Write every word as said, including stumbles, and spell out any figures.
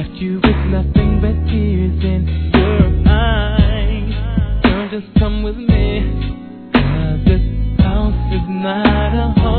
left you with nothing but tears in your eyes. Girl, just come with me, 'cause this house is not a home.